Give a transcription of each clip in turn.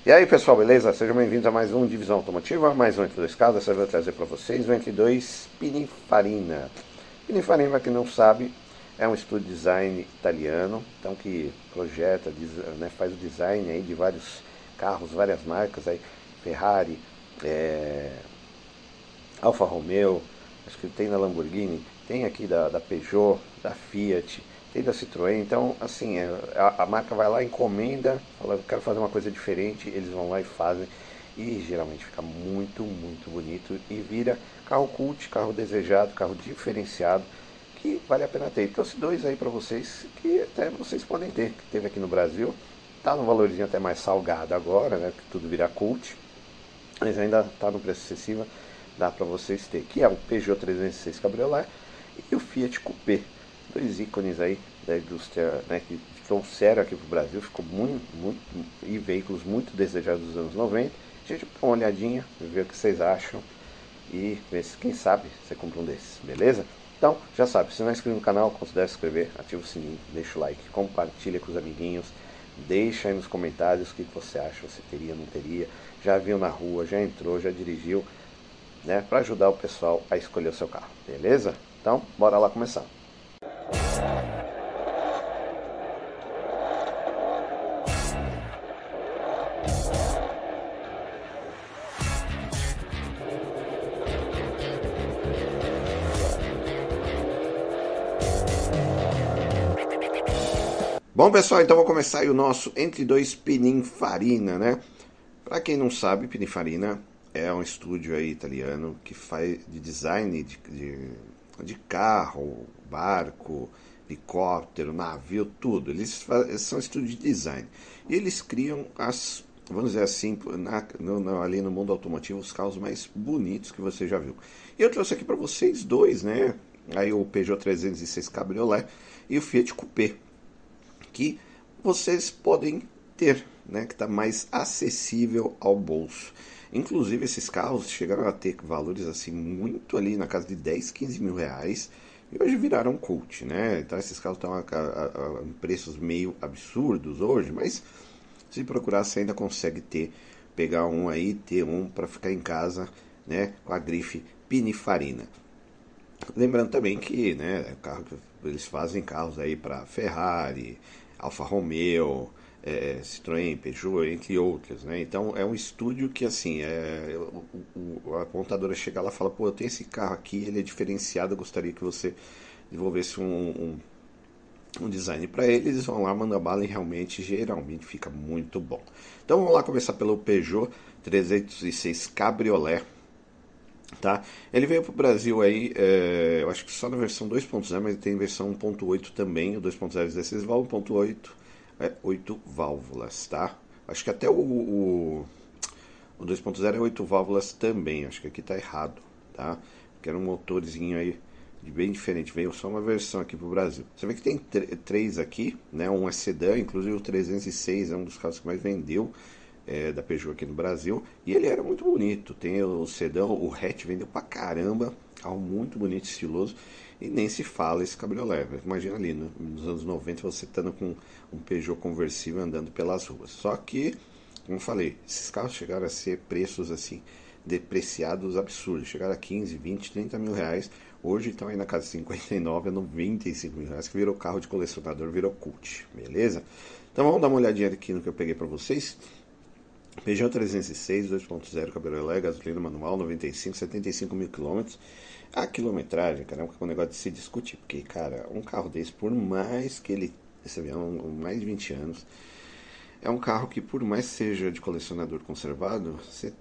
E aí pessoal, beleza? Sejam bem-vindos a mais um Divisão Automotiva, mais um Entre Dois Carros. Dessa vez eu vou trazer para vocês o Entre Dois Pininfarina. Pininfarina, para quem não sabe, é um estúdio de design italiano, então que projeta, né, faz o design aí de vários carros, várias marcas, aí, Ferrari, Alfa Romeo, acho que tem da Lamborghini, tem aqui da Peugeot, da Fiat, tem da Citroën. Então, assim, a marca vai lá, encomenda, fala, eu quero fazer uma coisa diferente, eles vão lá e fazem. E geralmente fica muito, muito bonito e vira carro cult, carro desejado, carro diferenciado, que vale a pena ter. Trouxe dois aí para vocês que até vocês podem ter, que teve aqui no Brasil. Tá no valorzinho até mais salgado agora, né? Que tudo vira cult, mas ainda tá no preço acessível, dá para vocês ter, que é o Peugeot 306 Cabriolet e o Fiat Coupé, dois ícones aí da indústria, né, que trouxeram aqui para o Brasil, ficou muito, e veículos muito desejados dos anos 90. A gente dá uma olhadinha, ver o que vocês acham e ver se, quem sabe, você compra um desses, beleza? Então, já sabe, se não é inscrito no canal, considere se inscrever, ativa o sininho, deixa o like, compartilha com os amiguinhos, deixa aí nos comentários o que você acha, você teria, não teria, já viu na rua, já entrou, já dirigiu, né, para ajudar o pessoal a escolher o seu carro, beleza? Então, bora lá começar. Bom, pessoal, então vou começar aí o nosso Entre Dois Pininfarina, né? Para quem não sabe, Pininfarina é um estúdio aí italiano que faz de design de carro, barco, helicóptero, navio, tudo. Eles são estúdio de design. E eles criam vamos dizer assim, ali no mundo automotivo, os carros mais bonitos que você já viu. E eu trouxe aqui para vocês dois, né? Aí o Peugeot 306 Cabriolet e o Fiat Coupé, que vocês podem ter, né, que está mais acessível ao bolso. Inclusive esses carros chegaram a ter valores assim muito ali na casa de 10, 15 mil reais e hoje viraram cult, né? Então esses carros estão em preços meio absurdos hoje, mas se procurar você ainda consegue pegar um aí, ter um para ficar em casa, né, com a grife Pininfarina. Lembrando também que, né, eles fazem carros aí para Ferrari, Alfa Romeo, Citroën, Peugeot, entre outras, né? Então é um estúdio que assim, a montadora chega lá e fala, pô, eu tenho esse carro aqui, ele é diferenciado, eu gostaria que você desenvolvesse um design para ele. Eles vão lá, mandam bala e realmente, geralmente fica muito bom. Então vamos lá começar pelo Peugeot 306 Cabriolet. Tá? Ele veio para o Brasil aí, eu acho que só na versão 2.0, mas tem versão 1.8 também. O 2.0 é 16 válvulas, 1.8 é 8 válvulas, tá? Acho que até o 2.0 é 8 válvulas também, acho que aqui tá errado, tá? Porque era um motorzinho aí bem diferente, veio só uma versão aqui pro Brasil. Você vê que tem três aqui, né? Um é sedã, inclusive o 306 é um dos carros que mais vendeu da Peugeot aqui no Brasil, e ele era muito bonito. Tem o sedã, o hatch vendeu pra caramba, carro muito bonito, estiloso, e nem se fala esse cabriolé. Imagina ali nos anos 90 você estando com um Peugeot conversível andando pelas ruas. Só que, como eu falei, esses carros chegaram a ser preços assim depreciados absurdos, chegaram a 15, 20, 30 mil reais. Hoje estão aí na casa de 59 a 95 mil reais, que virou carro de colecionador, virou cult, beleza? Então vamos dar uma olhadinha aqui no que eu peguei para vocês. Peugeot 306, 2.0 Cabriolet, gasolina manual, 95, 75 mil quilômetros. A quilometragem, cara, é um negócio de se discutir, porque, cara, um carro desse, por mais que ele, esse avião, mais de 20 anos, é um carro que, por mais seja de colecionador conservado,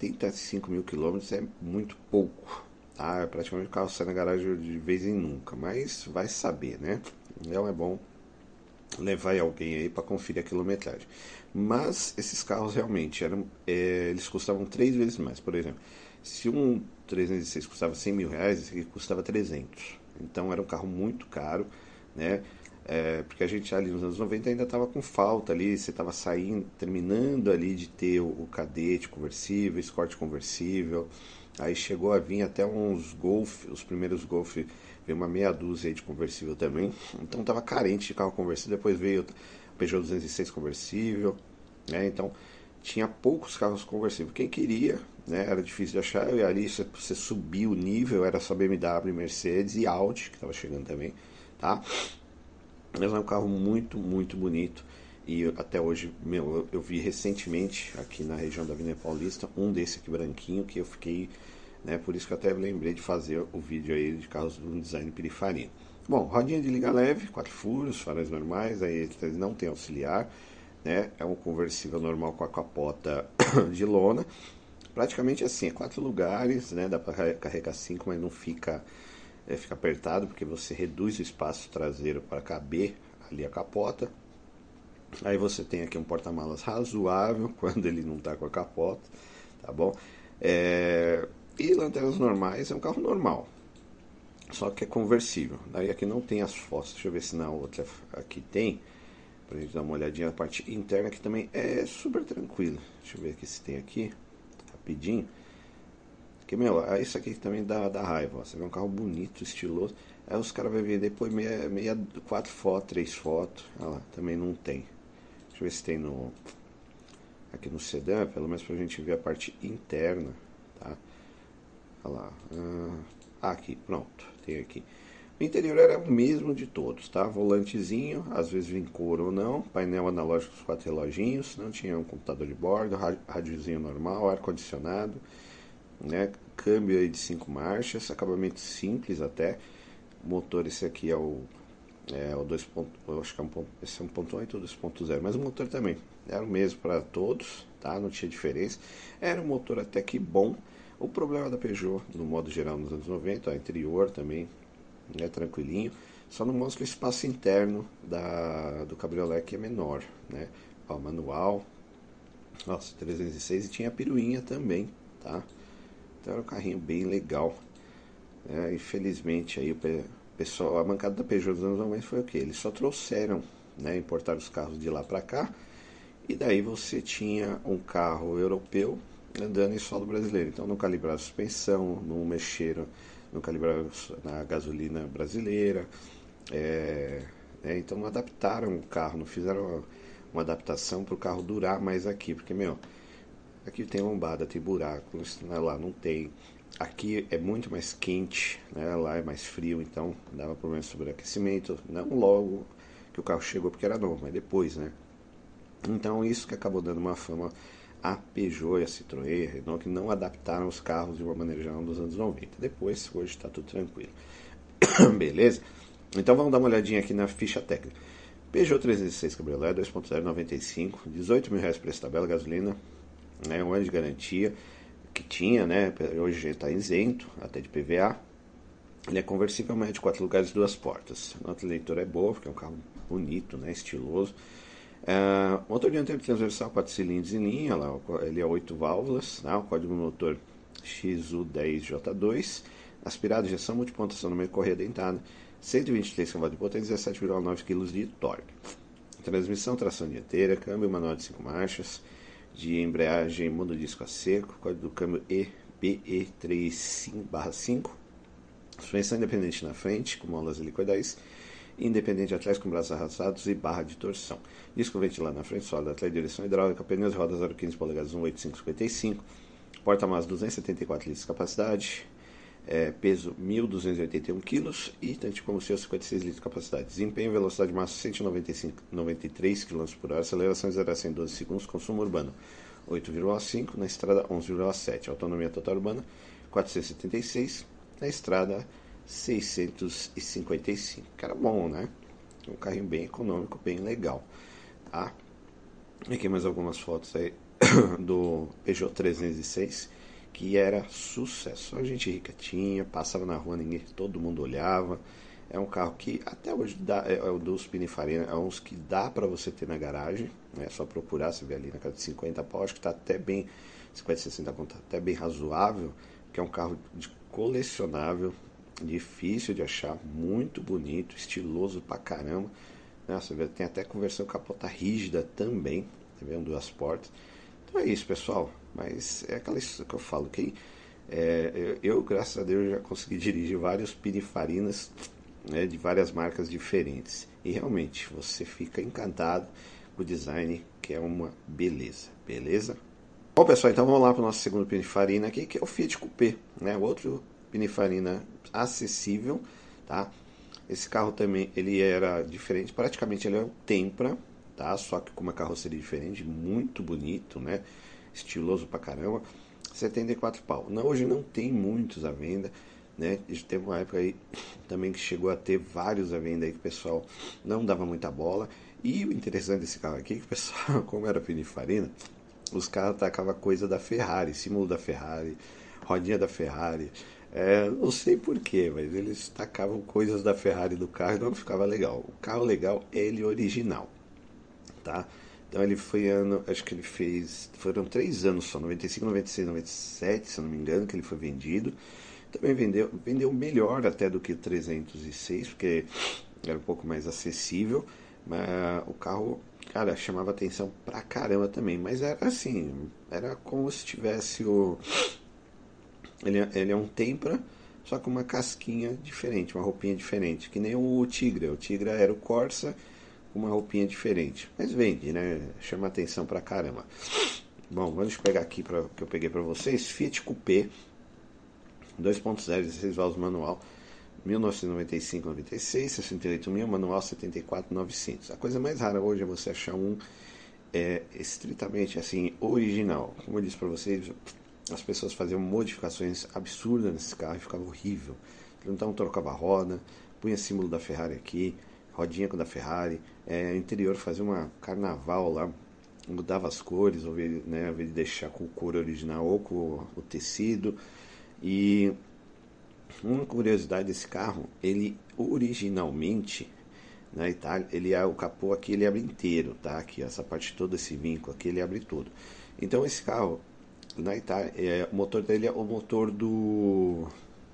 75 mil quilômetros é muito pouco, tá? Praticamente o carro sai na garagem de vez em nunca, mas vai saber, né? Então é bom levar alguém aí para conferir a quilometragem. Mas esses carros realmente eles custavam 3 vezes mais. Por exemplo, se um 306 custava 100 mil reais, esse aqui custava 300. Então era um carro muito caro, né? Porque a gente ali nos anos 90 ainda estava com falta ali, você estava saindo, terminando ali de ter o Cadete conversível, Escort conversível. Aí chegou a vir até uns Golf, os primeiros Golf, veio uma meia dúzia aí de conversível também. Então estava carente de carro conversível. Depois veio o Peugeot 206 conversível, né? Então tinha poucos carros conversíveis. Quem queria, né, era difícil de achar, e ali você subia o nível, era só BMW, Mercedes e Audi, que estava chegando também, tá? Mas é um carro muito, muito bonito. E até hoje, meu, eu vi recentemente aqui na região da Avenida Paulista um desse aqui branquinho que eu fiquei, né, por isso que eu até lembrei de fazer o vídeo aí de carros do design Pininfarina. Bom, rodinha de liga leve, 4 furos, faróis normais, aí ele não tem auxiliar, né? É um conversível normal com a capota de lona. Praticamente assim, é 4 lugares, né? Dá para carregar 5, mas não fica, fica apertado porque você reduz o espaço traseiro para caber ali a capota. Aí você tem aqui um porta-malas razoável quando ele não está com a capota, tá bom? E lanternas normais, é um carro normal, só que é conversível. Daí aqui não tem as fotos, deixa eu ver se na outra aqui tem, pra gente dar uma olhadinha na parte interna, que também é super tranquilo. Deixa eu ver aqui se tem aqui, rapidinho. Que, meu, isso aqui também dá raiva, ó. Você vê um carro bonito, estiloso. Aí os caras vão vender depois 4 fotos, 3 fotos. Olha lá, também não tem. Deixa eu ver se tem aqui no sedã, pelo menos pra gente ver a parte interna, tá? Olha lá. Aqui, pronto, tem aqui. O interior era o mesmo de todos, tá? Volantezinho, às vezes em couro ou não, painel analógico com 4 reloginhos, não tinha um computador de bordo, rádiozinho normal, ar-condicionado, né? Câmbio aí de 5 marchas, acabamento simples até. Motor, esse aqui é o 2. Acho que esse é 1.8 ou 2.0, mas o motor também era o mesmo para todos, tá? Não tinha diferença. Era um motor até que bom. O problema da Peugeot, no modo geral, nos anos 90, o interior também, né, tranquilinho, só não mostra o espaço interno do cabriolé, que é menor, né? Ó, manual, nossa, 306, e tinha a piruinha também, tá? Então era um carrinho bem legal. Infelizmente aí o pessoal, a bancada da Peugeot dos anos 90 foi o que? Eles só trouxeram, né, importaram os carros de lá para cá, e daí você tinha um carro europeu andando em solo brasileiro. Então não calibraram a suspensão, não mexeram, não calibraram na gasolina brasileira, então não adaptaram o carro, não fizeram uma adaptação para o carro durar mais aqui, porque, meu, aqui tem lombada, tem buraco, lá não tem. Aqui é muito mais quente, né? Lá é mais frio, então dava problema de sobreaquecimento. Não logo que o carro chegou porque era novo, mas depois, né? Então isso que acabou dando uma fama a Peugeot e a Citroën, a Renault, que não adaptaram os carros de uma maneira geral dos anos 90. Depois, hoje está tudo tranquilo. Beleza? Então vamos dar uma olhadinha aqui na ficha técnica. Peugeot 306 Cabriolet 2.0 95, 18 mil reais preço tabela, gasolina, né, um ano de garantia que tinha, né? Hoje já está isento, até de PVA. Ele é conversível médio, 4 lugares, 2 portas. A nota leitora é boa, porque é um carro bonito, né? Estiloso. Motor dianteiro transversal, 4 cilindros em linha, lá, ele é 8 válvulas, tá? O código motor XU10J2, aspirado, injeção multipontação no meio, correia dentada, 123 cavalos de potência, 17,9 kg de torque. Transmissão, tração dianteira, câmbio manual de 5 marchas, de embreagem monodisco a seco, código do câmbio EBE35/5, suspensão independente na frente, com molas helicoidais, independente atrás com braços arrastados e barra de torção. Disco ventilado na frente, sólido atrás, direção hidráulica, pneus rodas 0,15 polegadas 18555, porta-malas 274 litros de capacidade, peso 1.281 kg e tanque de combustível 56 litros de capacidade. Desempenho, velocidade máxima 193 km por hora, aceleração de 0 a 100 em 12 segundos, consumo urbano 8,5, na estrada 11,7, autonomia total urbana 476, na estrada 655. Cara bom, né? Um carrinho bem econômico, bem legal. Tá? Aqui mais algumas fotos aí do Peugeot 306, que era sucesso. A gente rica tinha, passava na rua, todo mundo olhava. É um carro que até hoje é o dos Pininfarina, é uns que dá para você ter na garagem, né? É só procurar, você vê ali na casa de 50 pau, acho que tá até bem, 50, 60 conto, até bem razoável, que é um carro de colecionável, difícil de achar, muito bonito, estiloso pra caramba. Você vê, tem até conversão capota rígida também, tá vendo? 2 portas. Então é isso, pessoal. Mas é aquela história que eu falo, que eu, graças a Deus, já consegui dirigir vários Pininfarinas, né, de várias marcas diferentes. E realmente, você fica encantado com o design que é uma beleza, beleza? Bom, pessoal, então vamos lá para o nosso segundo Pininfarina aqui, que é o Fiat Coupé, né? Outro Pininfarina acessível, tá? Esse carro também, ele era diferente, praticamente ele é um Tempra, tá? Só que com uma carroceria diferente, muito bonito, né? Estiloso pra caramba. 74 pau. Não, hoje não tem muitos à venda, né? Teve uma época aí também que chegou a ter vários à venda aí que o pessoal não dava muita bola. E o interessante desse carro aqui é que o pessoal, como era Pininfarina, os caras tacavam coisa da Ferrari, símbolo da Ferrari, rodinha da Ferrari. Não sei porquê, mas eles tacavam coisas da Ferrari do carro e não ficava legal. O carro legal é ele original, tá? Então ele foi ano, acho que ele fez, foram 3 anos só, 95, 96, 97, se eu não me engano, que ele foi vendido. Também vendeu melhor até do que o 306, porque era um pouco mais acessível, mas o carro, cara, chamava atenção pra caramba também, mas era assim, era como se tivesse o... Ele é um Tempra, só com uma casquinha diferente, uma roupinha diferente, que nem o Tigra. O Tigra era o Corsa com uma roupinha diferente, mas vende, né? Chama atenção pra caramba. Bom, vamos pegar aqui para que eu peguei para vocês, Fiat Coupé 2.0, 16 válvulas manual, 1995-96, 68 mil, manual 74.900. A coisa mais rara hoje é você achar um estritamente assim original. Como eu disse para vocês, as pessoas faziam modificações absurdas nesse carro e ficava horrível. Então trocava a roda, punha símbolo da Ferrari aqui, rodinha com da Ferrari, interior fazia uma carnaval lá, mudava as cores, ao invés de deixar com o couro original ou com o tecido. E uma curiosidade desse carro, ele originalmente na Itália, o capô aqui ele abre inteiro, tá? Aqui, essa parte toda, esse vinco aqui, ele abre todo. Então esse carro na Itália, o motor dele é o motor do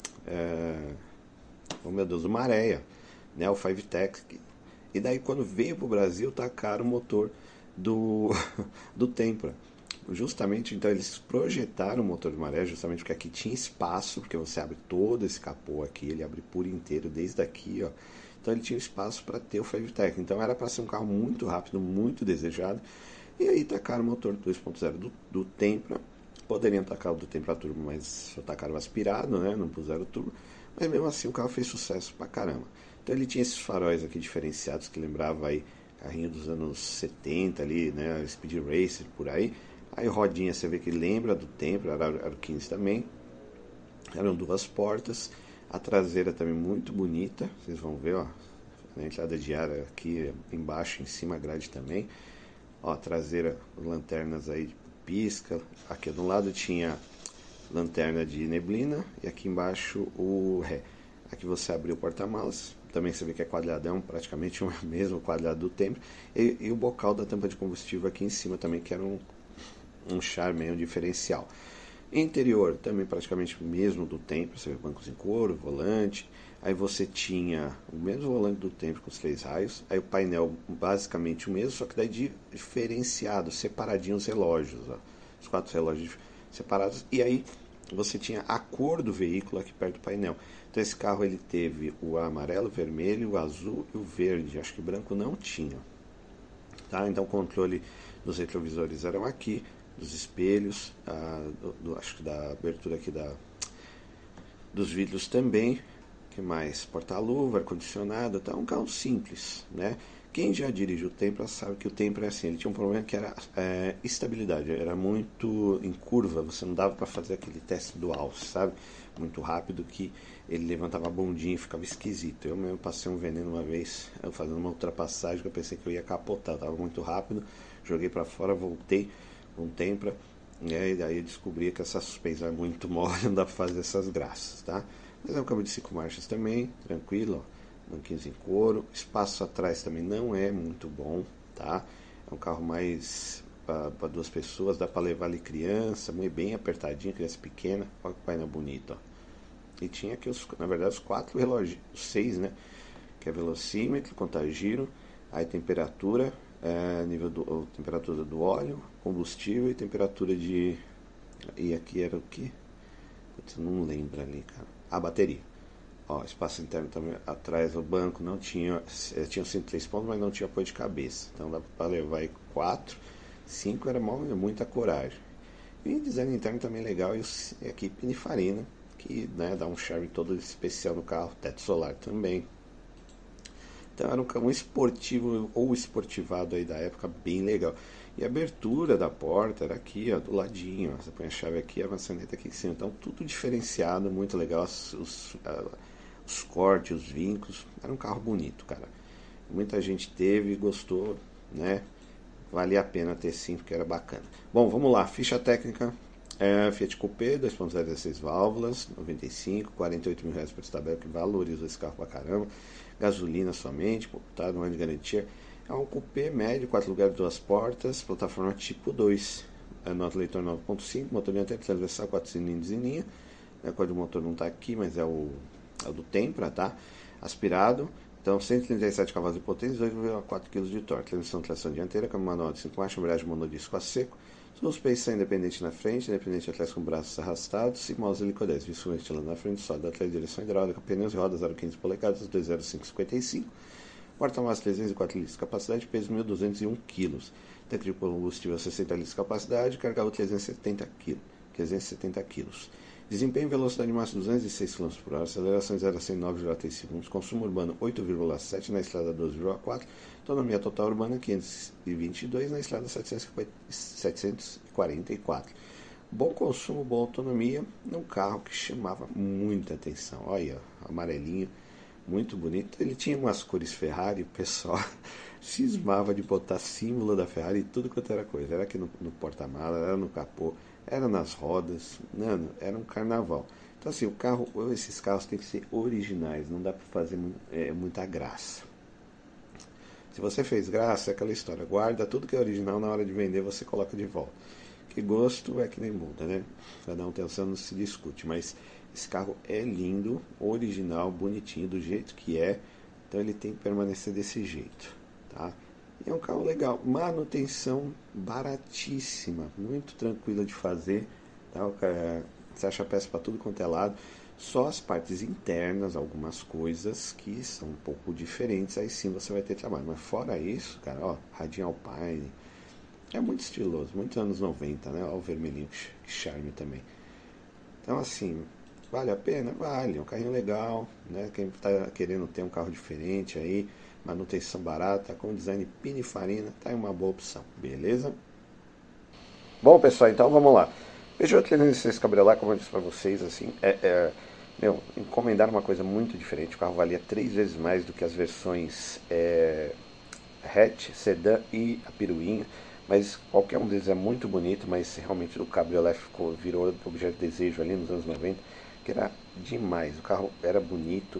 oh meu Deus, do Maré, né? O Five Tech. E daí quando veio pro Brasil, tacaram o motor do do Tempra. Justamente, então eles projetaram o motor de maré, justamente porque aqui tinha espaço, porque você abre todo esse capô aqui, ele abre por inteiro, desde aqui, ó. Então ele tinha espaço para ter o Five Tech. Então era para ser um carro muito rápido, muito desejado. E aí tacaram o motor 2.0 do Tempra. Poderiam tacar o do Tempra Turbo, mas só tacaram o aspirado, né? Não puseram o turbo. Mas mesmo assim o carro fez sucesso pra caramba. Então ele tinha esses faróis aqui diferenciados que lembrava aí carrinho dos anos 70 ali, né? Speed Racer, por aí. Aí rodinha, você vê que lembra do Tempra, era o 15 também. Eram duas portas. A traseira também muito bonita. Vocês vão ver, ó. A entrada de ar aqui embaixo, em cima a grade também. Ó, a traseira, lanternas aí de pisca. Aqui do lado tinha lanterna de neblina. E aqui embaixo o ré. Aqui você abriu o porta-malas. Também você vê que é quadradão, praticamente o mesmo quadrado do Tempra. E o bocal da tampa de combustível aqui em cima também, que era um charme, um diferencial. Interior também praticamente o mesmo do Tempra, você vê bancos em couro, volante. Aí você tinha o mesmo volante do Tempra com os 3 raios. Aí o painel basicamente o mesmo, só que daí diferenciado, separadinho os relógios, ó, os 4 relógios separados. E aí você tinha a cor do veículo aqui perto do painel. Então esse carro ele teve o amarelo, o vermelho, o azul e o verde. Acho que branco não tinha. Tá? Então o controle dos retrovisores eram aqui, dos espelhos, acho que da abertura aqui dos vidros também. Que mais? Porta-luva, ar-condicionado, tá? Um carro simples, né? Quem já dirigiu o Tempra sabe que o Tempra é assim, ele tinha um problema que era estabilidade, era muito em curva, você não dava para fazer aquele teste do alce, sabe? Muito rápido que ele levantava a bundinha e ficava esquisito. Eu mesmo passei um veneno uma vez, fazendo uma ultrapassagem que eu pensei que eu ia capotar, eu tava muito rápido, joguei para fora, voltei com o Tempra, e daí eu descobri que essa suspensão é muito mole, não dá para fazer essas graças, tá? Mas é um câmbio de 5 marchas também, tranquilo, ó. Banquinhos em couro, espaço atrás também não é muito bom, tá? É um carro mais para 2 pessoas, dá para levar ali criança, muito bem apertadinho, criança pequena, olha que painel bonito, ó. E tinha aqui, na verdade, os 4 relógios, os 6, né? Que é velocímetro, contagiro, aí temperatura, temperatura do óleo, combustível e temperatura de... E aqui era o que? Você não lembra ali, cara. A bateria. Ó, espaço interno também atrás do banco não tinha, tinha 103 pontos, mas não tinha apoio de cabeça. Então dá para levar aí 4. 5 era muita coragem. E design interno também legal, e aqui Pininfarina, que né, dá um charme todo especial no carro, teto solar também. Então era um esportivo ou esportivado aí da época bem legal. E a abertura da porta era aqui, ó, do ladinho. Ó. Você põe a chave aqui, a maçaneta aqui em cima. Então tudo diferenciado, muito legal. Os cortes, os vincos. Era um carro bonito, cara. Muita gente teve e gostou, né? Valia a pena ter sim, porque era bacana. Bom, vamos lá. Ficha técnica. Fiat Coupé, 2.0 16 válvulas, 95, 48 mil reais por tabela, que valorizou esse carro pra caramba. Gasolina somente, tá? Não é de garantia. É um coupé médio, 4 lugares, 2 portas, plataforma tipo 2. Nota leitor 9.5, motor dianteiro, transversal, 4 cilindros em linha. A cor do motor não está aqui, mas é o do Tempra, tá? Aspirado. Então, 137 cavalos de potência, 2,4 kg de torque. Transmissão de tração dianteira, câmbio manual de 5 marchas, embreagem monodisco a seco. Suspensão independente na frente, independente atrás com braços arrastados e mouse helicodese. Visto ventilando na frente, só da direção hidráulica, pneus e rodas 0,15 polegadas, 2,05,55. Porta-malas 304 litros de capacidade, peso 1.201 kg. Tanque de combustível 60 litros de capacidade, carga útil 370 kg. Desempenho e velocidade máxima 206 km por hora, aceleração de 0 a 100 9,3 segundos, consumo urbano 8,7, na estrada 12,4, autonomia total urbana 522, na estrada 744. Bom consumo, boa autonomia, num carro que chamava muita atenção. Olha, amarelinho, muito bonito. Ele tinha umas cores Ferrari, o pessoal cismava de botar símbolo da Ferrari e tudo quanto era coisa. Era aqui no porta-mala, era no capô, era nas rodas, mano, era um carnaval. Então assim, esses carros têm que ser originais, não dá para fazer muita graça. Se você fez graça, é aquela história, guarda tudo que é original, na hora de vender você coloca de volta. Que gosto é que nem muda, né? Cada um tem o seu, não se discute, mas esse carro é lindo, original, bonitinho, do jeito que é, então ele tem que permanecer desse jeito, tá? E é um carro legal, manutenção baratíssima, muito tranquila de fazer, tá? Você acha peça para tudo quanto é lado, só as partes internas, algumas coisas que são um pouco diferentes, aí sim você vai ter trabalho, mas fora isso, cara, ó, Radinho Alpine, é muito estiloso, muito anos 90, né? Ó, o vermelhinho, que charme também. Então assim, vale a pena? Vale, é um carrinho legal, né? Quem está querendo ter um carro diferente aí, manutenção barata, com design Pininfarina, tá aí uma boa opção, beleza? Bom, pessoal, então vamos lá. Peugeot 306 Cabriolet, como eu disse para vocês, assim, encomendar uma coisa muito diferente. O carro valia 3 vezes mais do que as versões hatch, sedã e a piruinha. Mas qualquer um deles é muito bonito, mas realmente o Cabriolet virou objeto de desejo ali nos anos 90, que era demais. O carro era bonito,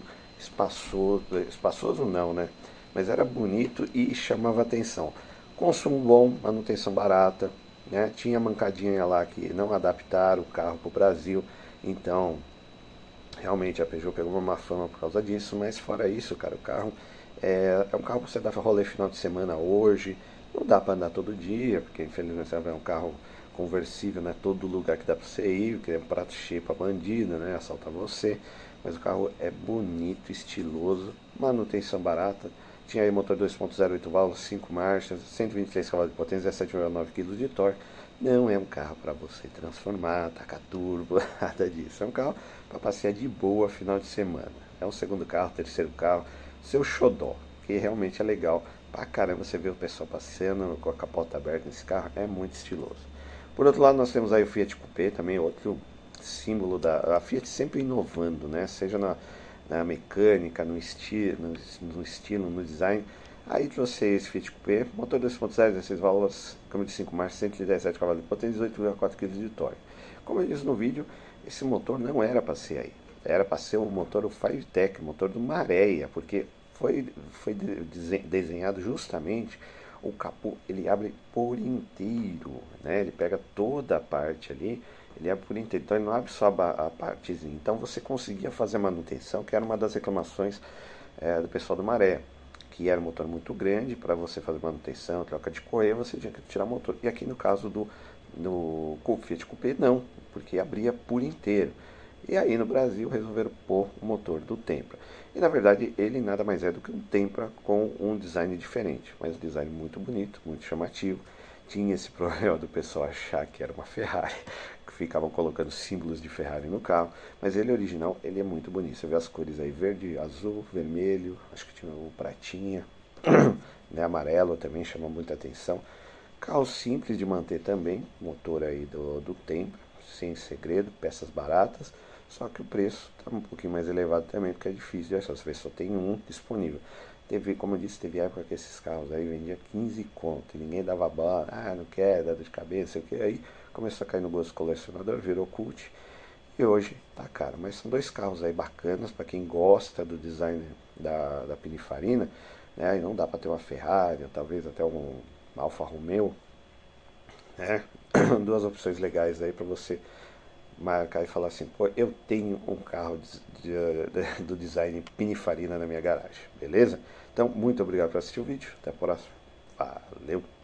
espaçoso não, né? Mas era bonito e chamava atenção. Consumo bom, manutenção barata, né? Tinha mancadinha lá que não adaptaram o carro para o Brasil, então realmente a Peugeot pegou uma má fama por causa disso, mas fora isso, cara, o carro é um carro que você dá para rolê final de semana hoje, não dá para andar todo dia, porque infelizmente é um carro conversível, não é todo lugar que dá para você ir, que é um prato cheio para bandido, né, assaltar você, mas o carro é bonito, estiloso, manutenção barata, tinha aí motor 2.0 8 válvulas, 5 marchas, 123 cavalos de potência, 17,9 kg de torque. Não é um carro para você transformar, tacar turbo, nada disso. É um carro para passear de boa final de semana. É um segundo carro, terceiro carro, seu xodó, que realmente é legal pra caramba. Você vê o pessoal passeando com a capota aberta nesse carro, é muito estiloso. Por outro lado, nós temos aí o Fiat Coupé, também outro símbolo a Fiat sempre inovando, né? Seja na mecânica, no estilo, no design. Aí trouxe esse Fiat Coupé, motor 2.0, 16 válvulas, câmbio de 5 marchas, 117 cavalos de potência, 18,4 kg de torque. Como eu disse no vídeo, esse motor não era para ser aí. Era para ser o motor do Firetech, o motor do Maré, porque foi desenhado justamente, o capô ele abre por inteiro, né? Ele pega toda a parte ali, ele abre por inteiro, então ele não abre só a partezinha. Então você conseguia fazer a manutenção, que era uma das reclamações do pessoal do Maré, que era um motor muito grande, para você fazer manutenção, troca de correia, você tinha que tirar o motor. E aqui no caso do Fiat Coupé não, porque abria por inteiro. E aí no Brasil resolveram pôr o motor do Tempra. E na verdade ele nada mais é do que um Tempra com um design diferente, mas um design muito bonito, muito chamativo. tinha esse problema do pessoal achar que era uma Ferrari, que ficavam colocando símbolos de Ferrari no carro, mas ele original, ele é muito bonito. Você vê as cores aí, verde, azul, vermelho, acho que tinha o pratinha, né, amarelo também chama muita atenção. Carro simples de manter também, motor aí do tempo, sem segredo, peças baratas, só que o preço está um pouquinho mais elevado também, porque é difícil de achar, você vê, só tem um disponível. Teve, como eu disse, teve época que esses carros aí vendia 15 conto, e ninguém dava bola, não quer, dá dor de cabeça, sei o que, aí começou a cair no gosto colecionador, virou cult, e hoje tá caro. Mas são dois carros aí bacanas para quem gosta do design da Pininfarina, né? E não dá para ter uma Ferrari, ou talvez até um Alfa Romeo, né? Duas opções legais aí para você marcar e falar assim, pô, eu tenho um carro do design Pininfarina na minha garagem, beleza? Então, muito obrigado por assistir o vídeo, até a próxima, valeu!